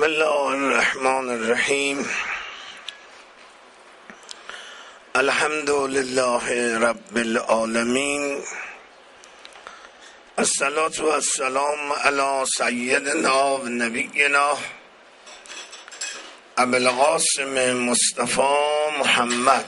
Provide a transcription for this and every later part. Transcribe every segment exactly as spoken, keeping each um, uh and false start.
بسم الله الرحمن الرحیم. الحمد لله رب العالمین. الصلاة و السلام علی سیدنا و نبینا ابی القاسم مصطفی محمد.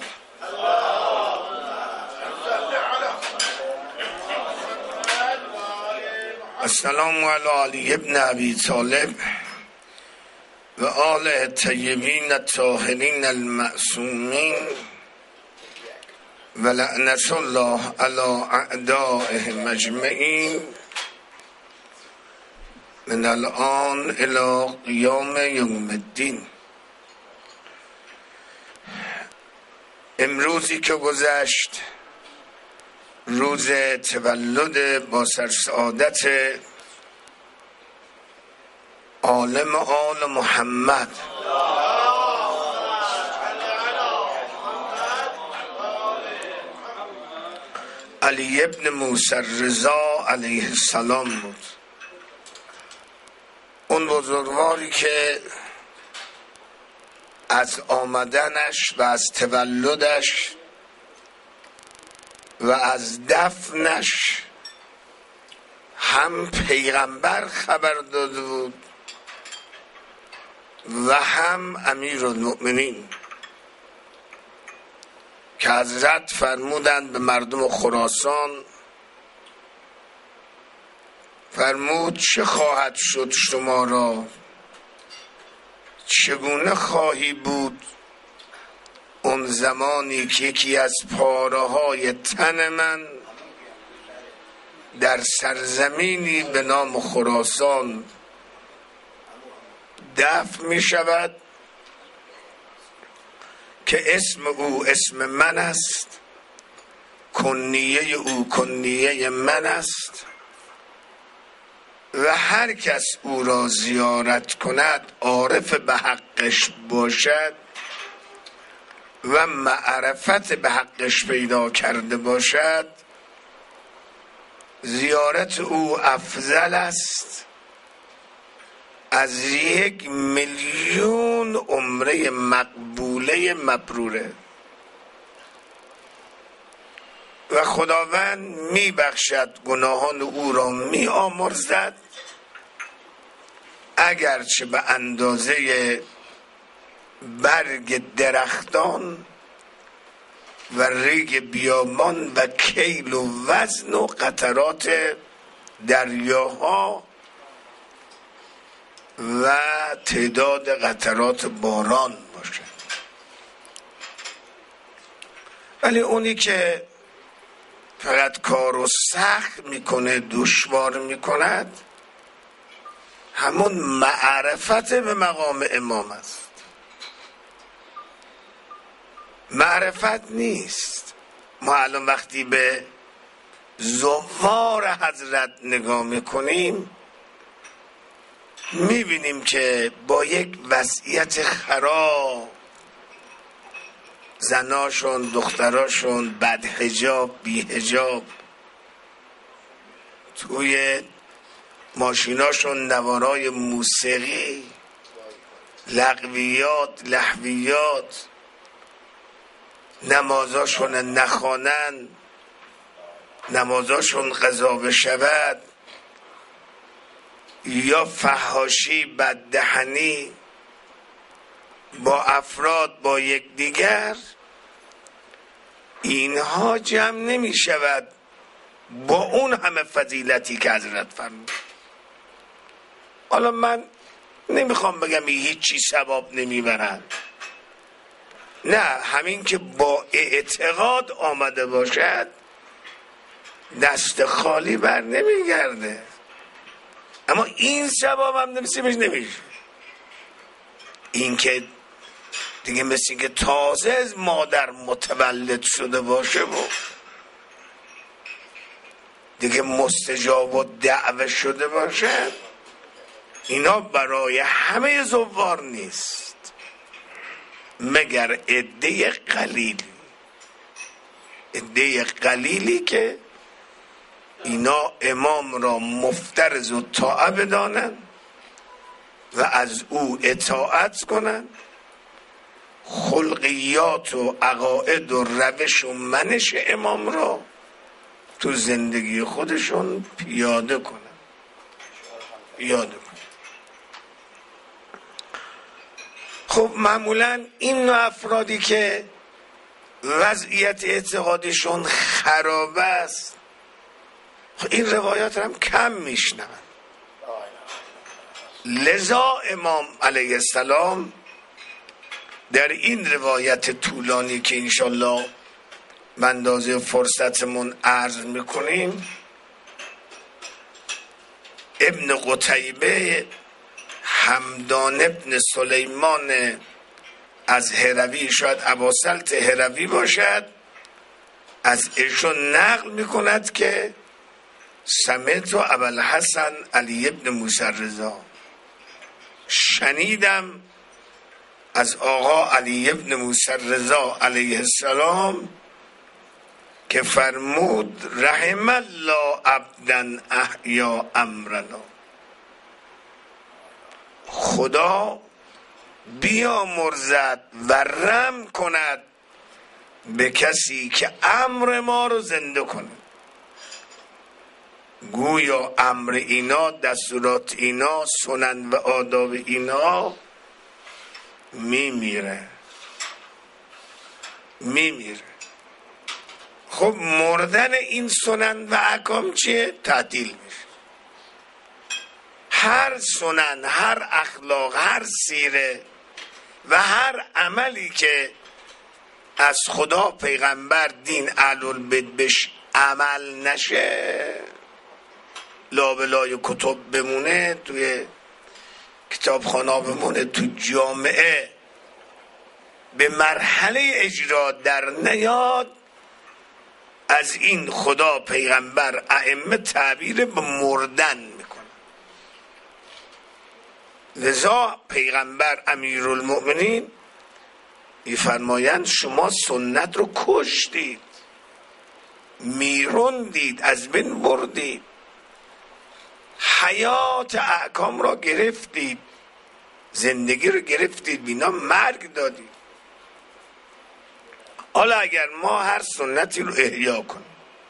السلام علی علی ابن ابی طالب و آل الطیبین الطاهرین المعصومین و لعنت الله علی اعدائهم اجمعین من الان الی قیام یوم الدین. امروزی که گذشت روز تولد با سرسعادت عالم آل محمد علی ابن موسی رضا علیه السلام بود. اون بزرگواری که از آمدنش و از تولدش و از دفنش هم پیغمبر خبر داده بود و هم امیرالمؤمنین که حضرت فرمودند به مردم خراسان، فرمود چه خواهد شد شما را، چگونه خواهی بود اون زمانی که یکی از پاره های تن من در سرزمینی به نام خراسان دفن می شود که اسم او اسم من است، کنیه او کنیه من است و هر کس او را زیارت کند عارف به حقش باشد و معرفت به حقش پیدا کرده باشد، زیارت او افضل است از یک میلیون عمره مقبوله مبروره و خداوند می بخشد، گناهان او را می آمرزد، اگرچه به اندازه برگ درختان و ریگ بیابان و کیل و وزن و قطرات دریاها و تعداد قطرات باران باشه. ولی اونی که فقط کارو سخت میکنه، دشوار میکند، همون معرفت به مقام امام است. معرفت نیست. ما الان وقتی به زوار حضرت نگاه میکنیم میبینیم که با یک وضعیت خراب، زناشون دختراشون بد حجاب بی حجاب، توی ماشیناشون نوارای موسیقی، لغویات لهویات، نمازاشون نخوانن، نمازاشون قضا بشود، یا فحاشی بددهنی با افراد با یک دیگر، اینها جمع نمی شود با اون همه فضیلتی که حضرت فرمود. حالا من نمیخوام بگم هیچی ثواب نمیبرند، نه، همین که با اعتقاد آمده باشد دست خالی بر نمیگرده، اما این ثواب هم نمیسیبش نمیشه. این که دیگه مثل این که تازه از مادر متولد شده باشه و دیگه مستجاب و دعوه شده باشه، اینا برای همه زوار نیست مگر عده قلیل، عده قلیلی که اینا امام را مفترض و طاعه بدانند و از او اطاعت کنن، خلقیات و عقاید و روش و منش امام را تو زندگی خودشون پیاده کنن پیاده کنن. خب معمولا این نوع افرادی که وضعیت اعتقادشون خراب است، خب این روایات هم کم میشنون. لذا امام علیه السلام در این روایت طولانی که انشالله به اندازه فرصتمون عرض میکنیم، ابن قتیبه حمدان ابن سلیمان از هروی، شاید اباسلط هروی باشد، از ایشون نقل میکند که سمعت ابوالحسن علی ابن موسی رضا، شنیدم از آقا علی ابن موسی رضا علیه السلام که فرمود رحم الله عبدا احیا امرنا، خدا بیامرزد و رحم کند به کسی که امر ما رو زنده کنه. گویا امر اینا، دستورات اینا، سنن و آداب اینا میمیره میمیره خب مردن این سنن و احکام چیه؟ تعطیل میشه. هر سنن، هر اخلاق، هر سیره و هر عملی که از خدا، پیغمبر، دین، اهل البیت بهش عمل نشه، لابلای کتب بمونه، توی کتابخانه بمونه، تو جامعه به مرحله اجرا در نیاد، از این خدا، پیغمبر، ائمه تعبیر به مردن میکنه. لذا پیغمبر امیرالمؤمنین میفرمایند شما سنت رو کشتید، میروندید، از بین بردید، حیات احکام را گرفتید، زندگی رو گرفتید، بینا مرگ دادید. حالا اگر ما هر سنتی رو احیا کنیم،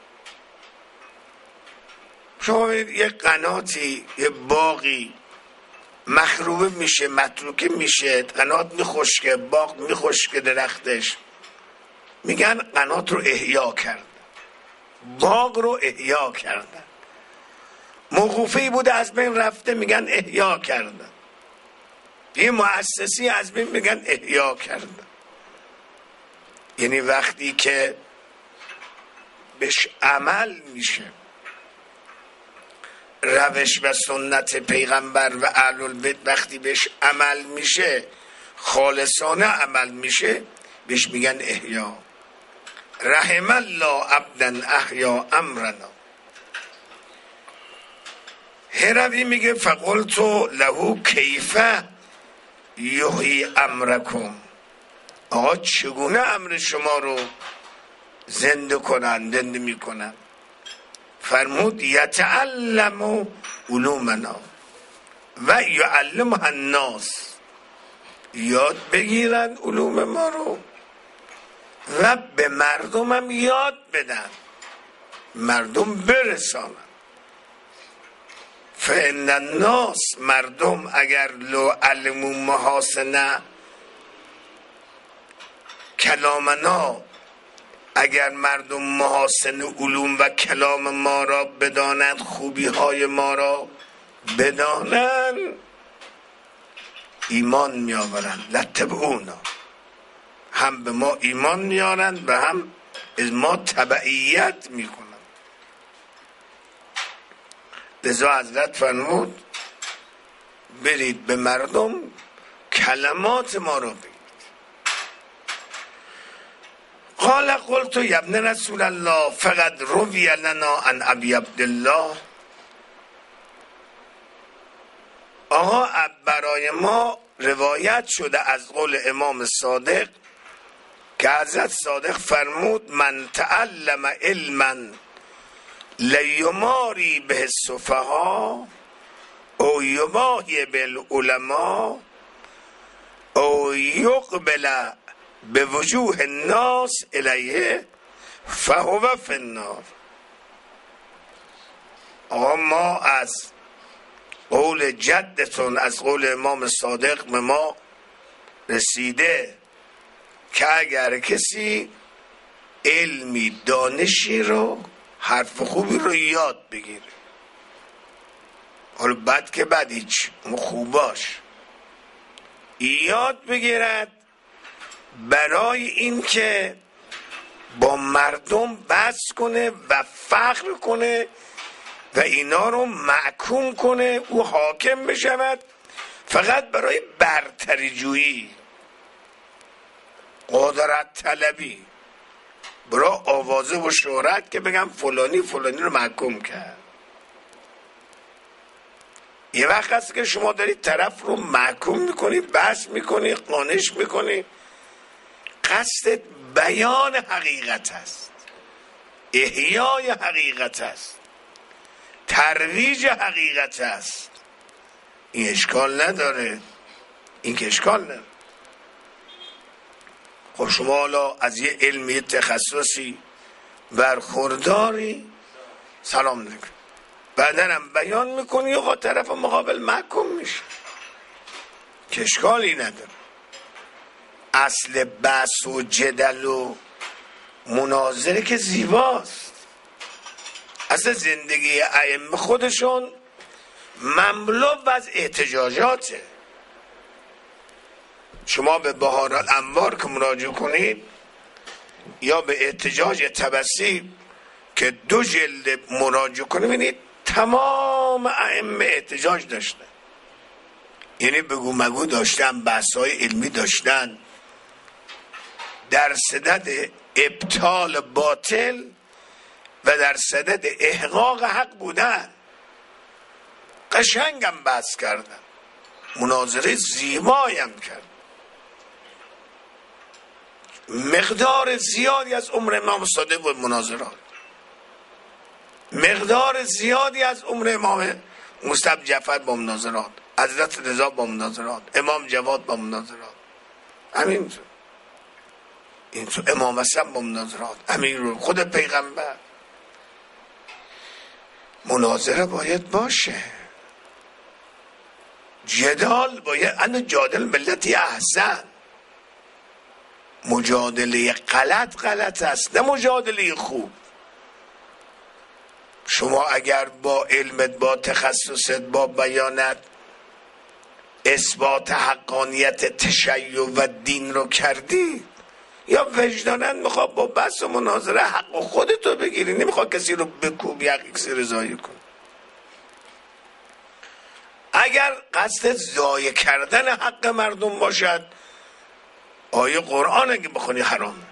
شما ببینید یه قناتی، یه باقی مخروبه میشه، متروکه میشه، قنات میخشکه، باغ میخشکه درختش، میگن قنات رو احیا کردن، باغ رو احیا کردن. موقوفه‌ای بوده از بین رفته، میگن احیا کردن. یه مؤسسی از بین، میگن احیا کردن. یعنی وقتی که بهش عمل میشه، روش و سنت پیغمبر و اهل البیت وقتی بهش عمل میشه، خالصانه عمل میشه، بهش میگن احیا. رحم الله عبدا احیا امرنا. هروی میگه فقلت له کیف یحیی امرکم، آقا چگونه امر شما رو زنده کنن، زنده میکنن؟ فرمود یتعلم علومنا و یعلمها الناس، یاد بگیرن علوم ما رو و به مردم هم یاد بدن، مردم برسانن. فإن الناس، مردم اگر لو علموا محاسن کلامنا، اگر مردم محاسن علوم و کلام ما را بدانند، خوبی های ما را بدانند، ایمان می آورند. لتبعونا، هم به ما ایمان میارند و هم از ما تبعیت میکنند. لذا حضرت فرمود برید به مردم کلمات ما رو بگید. قال قلت یا ابن رسول الله فقد روی لنا عن ابی عبدالله، آقا برای ما روایت شده از قول امام صادق که حضرت صادق فرمود من تعلم علما لیماری به السفهاء او یماهی بالعلماء او یقبل به وجوه الناس الیه فهو فی النار. آقا ما از قول جدتون، از قول امام صادق به ما رسیده که اگر کسی علمی دانشی رو، حرف خوبی رو یاد بگیره، حالا بد که بد هیچ، خوباش یاد بگیرد برای این که با مردم بحث کنه و فخر کنه و اینا رو محکوم کنه، او حاکم بشود، فقط برای برتری جویی، قدرت طلبی، برای آوازه و شهرت که بگم فلانی فلانی رو محکوم کرد. یه وقت هست که شما دارید طرف رو محکوم میکنید، بحث میکنید، قانش میکنید، قصد بیان حقیقت است، احیای حقیقت است، ترویج حقیقت است. این اشکال نداره، این که اشکال نداره. خب شما حالا از یه علمی تخصصی برخورداری، سلام نکن، بعدن هم بیان میکنی یا طرف مقابل محکوم میشه، که اشکالی نداره. اصل بحث و جدل و مناظره که زیباست. اصل زندگی ائمه خودشون مملو از احتجاجاته. شما به بهار الانوار که مراجعه کنید یا به احتجاج طبسی که دو جلد مراجعه کنید، ببینید تمام ائمه احتجاج داشتن، یعنی بگو مگو داشتن، بحث‌های علمی داشتن، در صدد ابطال باطل و در صدد احقاق حق بودن. قشنگم بحث کردن، مناظره زیبایم کرد. مقدار زیادی از عمر امام صادق و مناظرات، مقدار زیادی از عمر امام مصطفی جعفر با مناظرات، حضرت رضا با مناظرات، امام جواد با مناظرات، همینطور اینطور امام حسن با مناظرات، همین رو خود پیغمبر. مناظره باید باشه، جدال باید، انا جادل ملتی احسن. مجادله غلط غلط است، نه مجادله خوب. شما اگر با علمت، با تخصصت، با بیانت اثبات حقانیت تشیع و دین رو کردی، یا وجدانت میخواد با بحث و مناظره حق خودتو بگیری، نمیخواد کسی رو بکوبی، حق کسی رضایی کن. اگر قصد ضایع کردن حق مردم باشد، آیه قرآن اگه بخونی حرام.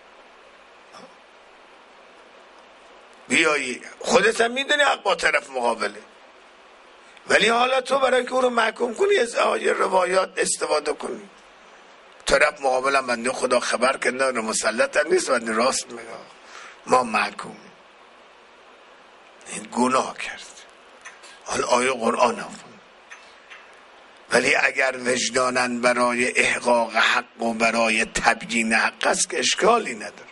بیایی خودت هم میدونی حق با طرف مقابله، ولی حالا تو برای که او رو محکوم کنی از آیه روایات استفاده کنی. طرف مقابل هم بنده خدا خبر که نه مسلط هم نیست، بنده راست میگه، ما محکوم، این گناه کرد. حالا آیه قرآن هم، ولی اگر وجدانن برای احقاق حق و برای تبیین حق است که اشکالی نداره.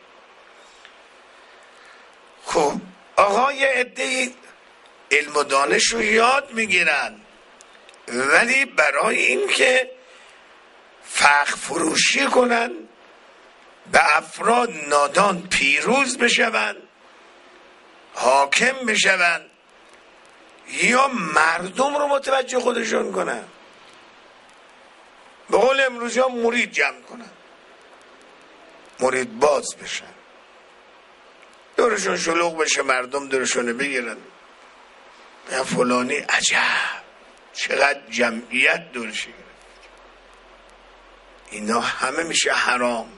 خب آقا یه عده‌ای علم و دانش رو یاد میگیرن، ولی برای این که فخر فروشی کنن، به افراد نادان پیروز بشون، حاکم بشون، یا مردم رو متوجه خودشون کنن، به قول امروزی ها مرید جمع کنن، مرید باز بشن، دورشون شلوغ بشه، مردم دورشون بگیرن، یا فلانی عجب چقدر جمعیت دورش گرفت. اینا همه میشه حرام،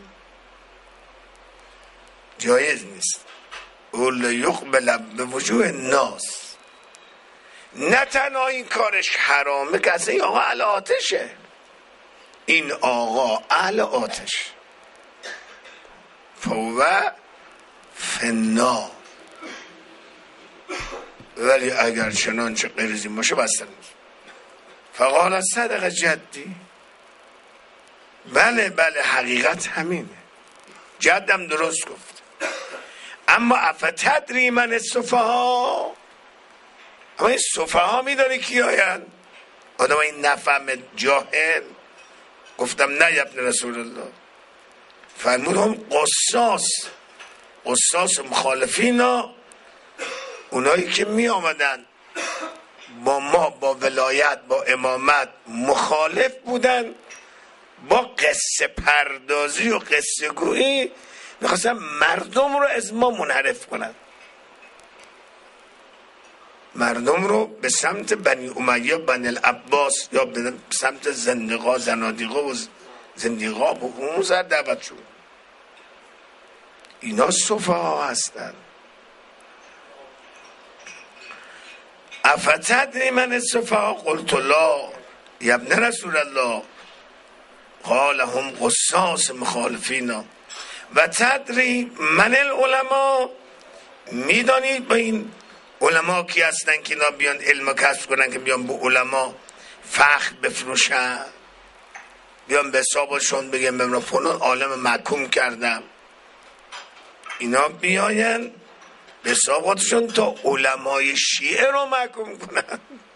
جایز نیست. اول یقبل به وجوه الناس. نه تنها این کارش حرامه که اصلا این آقا اهل آتشه، این آقا اهل آتش، فهو فی النار. ولی اگر چنانچه غیر از این باشه بستن نیست. فقال صدق جدی، بله بله حقیقت همینه، جدم درست گفت. اما افتدری من السفها، اما این سفها میدانی کی آیند؟ آدم این نفهم جاهل. گفتم نه یا ابن رسول الله. فرمود هم قصاص، قصاص مخالفینا، اونایی که می آمدن با ما با ولایت با امامت مخالف بودن، با قصه پردازی و قصه گویی میخواستن مردم رو از ما منحرف کنن، مردم رو به سمت بنی امیه بنی العباس یا به سمت زندقا زنادقا و زندقا و اون سر دعوت شد. اینا سفها هستن. افتدری من السفها قلت لا یا ابن رسول الله قال هم قصاص مخالفینا و تدری من العلماء، میدانید با این علما کی هستن که اینا بیان علم کسب کنن، که بیان به علما فخر بفروشن، بیان به حسابشون بگن من فلان عالم محکوم کردم، اینا بیاین به حسابشون تا علمای شیعه رو محکوم کنن.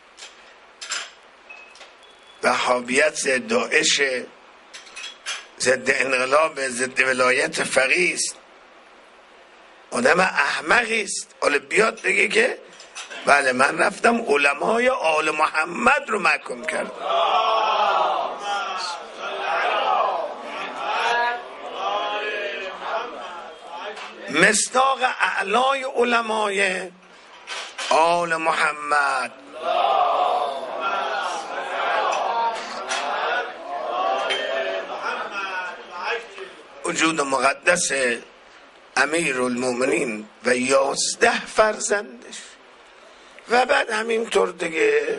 وهابیت ضد داعش، ضد انقلاب، ضد ولایت فقیه است، آدم احمقی است. حالا بیاد بگه که بله من رفتم علمای آل محمد رو محکوم کردم. مصداق اعلای علمای آل محمد وجود مقدس امیر المؤمنین و یازده فرزندش و بعد همینطور دیگه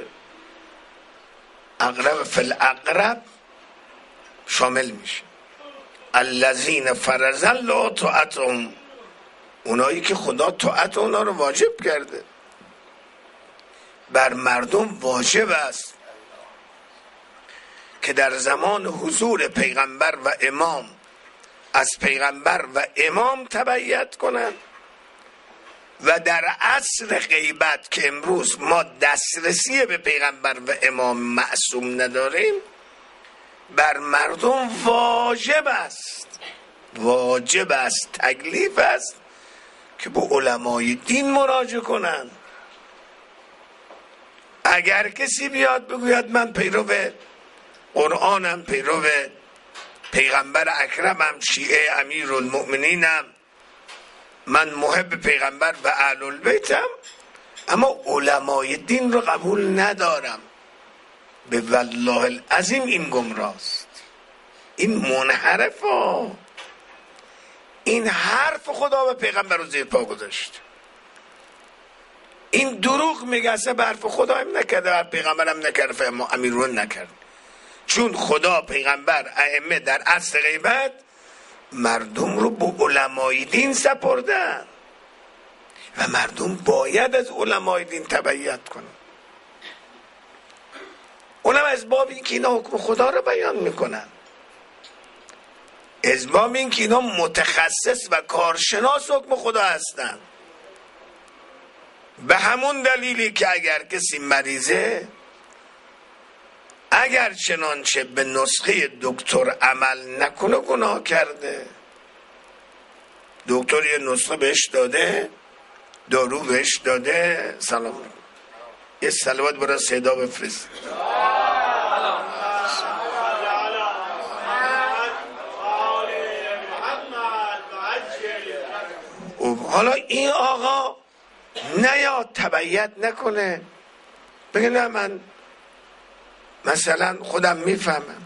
اقرب فی الاقرب شامل میشه. الذین فرض الله طاعتهم، اونایی که خدا طاعت اونا رو واجب کرده، بر مردم واجب است که در زمان حضور پیغمبر و امام از پیغمبر و امام تبعیت کنند و در عصر غیبت که امروز ما دسترسی به پیغمبر و امام معصوم نداریم، بر مردم واجب است، واجب است، تکلیف است که به علمای دین مراجعه کنند. اگر کسی بیاد بگوید من پیرو قرآنم، پیرو پیغمبر اکرمم، شیعه امیر المؤمنینم، من محب پیغمبر و اهل البیتم، اما علمای دین رو قبول ندارم، به والله العظیم این گمراست، این منحرف ها. این حرف خدا به پیغمبر رو زیر پا گذاشت، این دروغ میگه، اصلا به حرف خدا هم نکرده، حرف پیغمبر هم نکرده، اما امیرون نکرد، چون خدا پیغمبر ائمه در عصر غیبت مردم رو به علمای دین سپردن و مردم باید از علمای دین تبعیت کنن. اونم از باب این که اینا حکم خدا رو بیان میکنن، از باب این که اینا متخصص و کارشناس حکم خدا هستن. به همون دلیلی که اگر کسی مریضه، اگر چنانچه به نسخه دکتر عمل نکنه گناه کرده. دکتر یه نسخه بهش داده، دارو بهش داده، سلام یه صلوات برای صدا بفرست. حالا این آقا نیاد تبعیت نکنه، بگه نه من مثلا خودم میفهمم.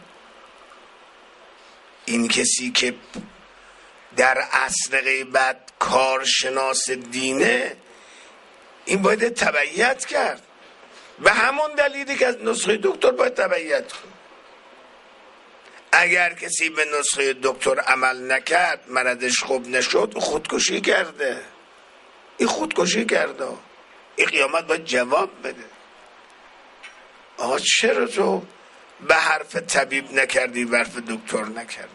این کسی که در عصر غیبت کارشناس دینه، این باید تبعیت کرد، به همون دلیلی که از نسخه دکتر باید تبعیت کن. اگر کسی به نسخه دکتر عمل نکرد، مرضش خوب نشد، خودکشی کرده. این خودکشی کرده، این قیامت باید جواب بده. آقا چرا تو به حرف طبیب نکردی به حرف دکتر نکردی؟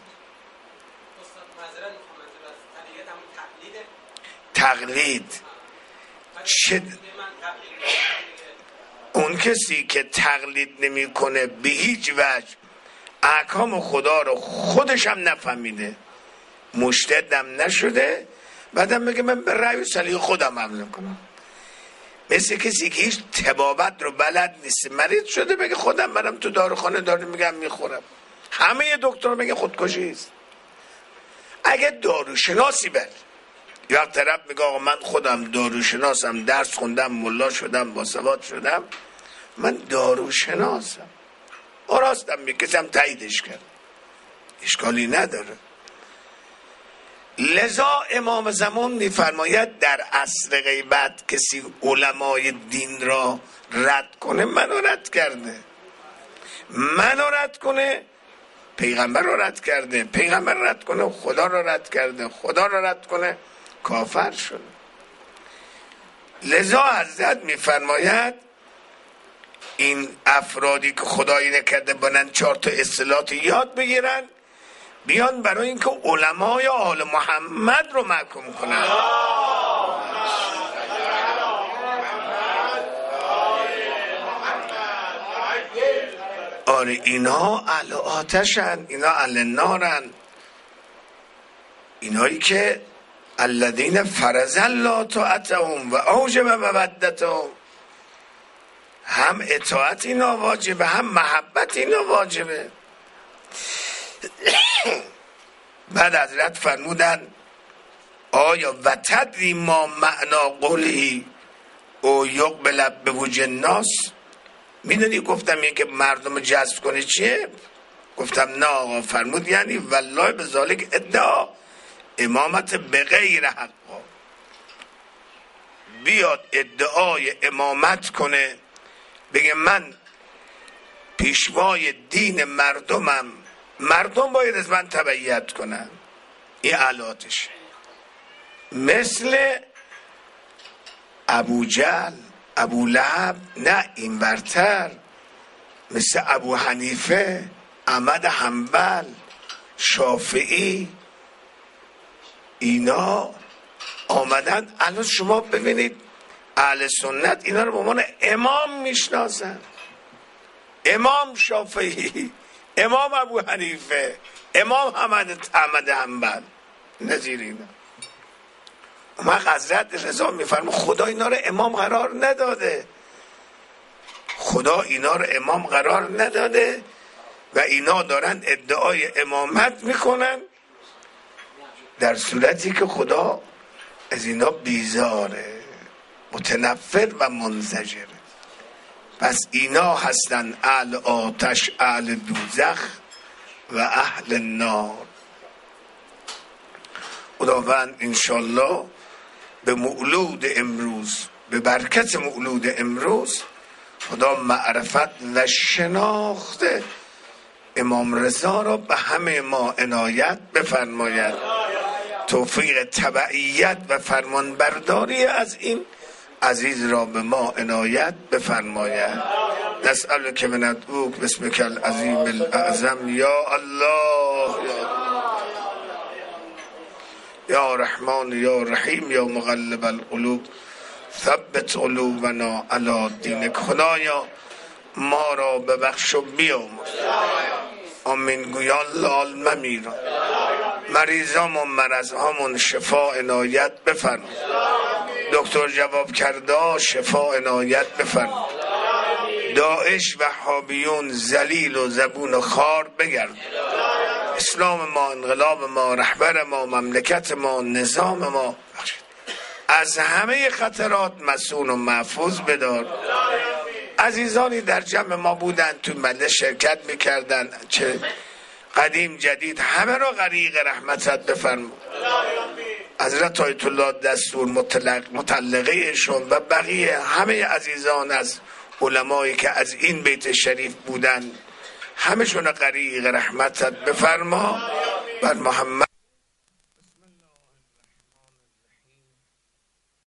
تقلید چه؟ اون کسی که تقلید نمیکنه به هیچ وجه احکام خدا رو خودش هم نفهمیده، مجتهدم نشده، بعدم میگه من به رأی و سلیقه خودم عمل کنم. مثل کسی که هیچ طبابت رو بلد نیست، مریض شده بگه خودم برم تو داروخانه دارو میگم میخورم. همه دکتر میگه خودکشی است. اگه داروشناسی بر یا طرف میگه آقا من خودم داروشناسم، درس خوندم، ملا شدم، باسواد شدم، من داروشناسم، آراستم میکسم تاییدش کرد، اشکالی نداره. لذا امام زمان میفرماید در عصر غیبت کسی علمای دین را رد کنه منو رد کرده، منو رد کنه پیغمبر رو رد کرده، پیغمبر رد کنه خدا رو رد کرده، خدا رو رد کنه کافر شده. لذا حضرت میفرماید این افرادی که خدایی نکرده بانن چهار تا اصطلاحات یاد بگیرن، بیان برای اینکه علمای آل محمد رو محکوم کنن. آره اینا اهل آتشن، اینا اهل نارن، اینایی که الذین فرض الله طاعتهم و اوجب مودتهم، هم اطاعت اینا واجبه هم محبت اینا واجبه. بعد حضرت فرمودن آیا و تدری ما معنا قولی او یقبل به وجه الناس، میدونی؟ گفتم این که مردم جذب کنه چیه؟ گفتم نه آقا. فرمود یعنی والله به ذالک ادعا امامت به غیر حق، بیاد ادعای امامت کنه بگه من پیشوای دین مردمم، مردم باید از من تبعیت کنن، این علاتشه. مثل ابو جهل، ابو لهب، نه این برتر، مثل ابو حنیفه، احمد حنبل، شافعی، اینا آمدن. الان شما ببینید اهل سنت اینا رو به عنوان امام میشناسن، امام شافعی، امام ابو حنیفه، امام احمد حنبل، نظیر اینا. اما حضرت رضا میفرمه خدا اینا رو امام قرار نداده، خدا اینا رو امام قرار نداده و اینا دارن ادعای امامت میکنن در صورتی که خدا از اینا بیزاره، متنفر و منزجره. پس اینا هستن اهل آتش، اهل دوزخ و اهل نار. خداوند انشالله به مولود امروز، به برکت مولود امروز، خدا معرفت و شناخت امام رضا را به همه ما عنایت بفرماید، توفیق تبعیت و فرمانبرداری از این عزیز را به ما عنایت بفرماید. نسألک من ندعوک باسمک العظیم الاعظم یا الله یا رحمان یا رحیم یا مقلب القلوب ثبت قلوبنا علی دینک. خدایا ما را ببخش و بیامرز. آمین گویان لال ممیران، مریضام و مرضهامون شفا عنایت بفرما. دکتر جواب کرده شفا عنایت بفرما. داعش و حابیون ذلیل و زبون و خار بگرد. اسلام ما، انقلاب ما، رهبر ما، مملکت ما، نظام ما از همه خطرات مسئول و محفوظ بدار. عزیزانی در جمع ما بودن، تو مجلس شرکت میکردن، چه قدیم جدید، همه را غریق رحمتت بفرما. حضرت آیت الله دستور مطلق مطلقهشون و بقیه همه عزیزان از علمایی که از این بیت شریف بودن، همشون غریق رحمتت بفرما. بر محمد